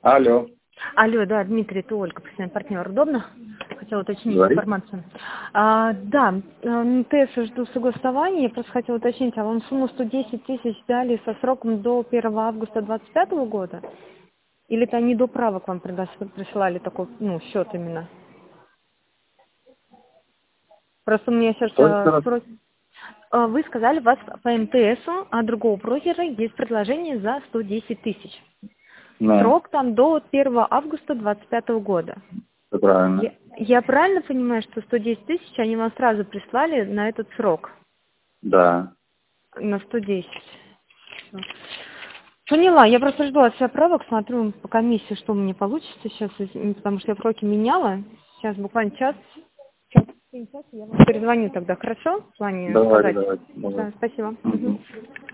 Алло. Алло, да, Дмитрий, это Ольга, постоянный партнер. Удобно? Хотела уточнить Говори. информацию. Да, МТС жду согласования. Я просто хотела уточнить, а вам сумму 110 тысяч дали со сроком до 1 августа 2025 года? Или это они до правок вам присылали такой, счет именно? Просто у меня сейчас Что еще раз? спрос... Вы сказали, у вас по МТСу, а другого брокера есть предложение за 110 тысяч. Ну, Срок там до 1 августа 2025 года. все правильно. Я правильно понимаю, что 110 тысяч они вам сразу прислали на этот срок? Да. На 110. Всё. Поняла, я просто жду от себя правок, смотрю по комиссии, что у меня получится сейчас, потому что я проки меняла. Сейчас буквально час, я вам перезвоню тогда, хорошо? В плане Давайте, сказать. давайте, давайте. Да, спасибо. Мгм.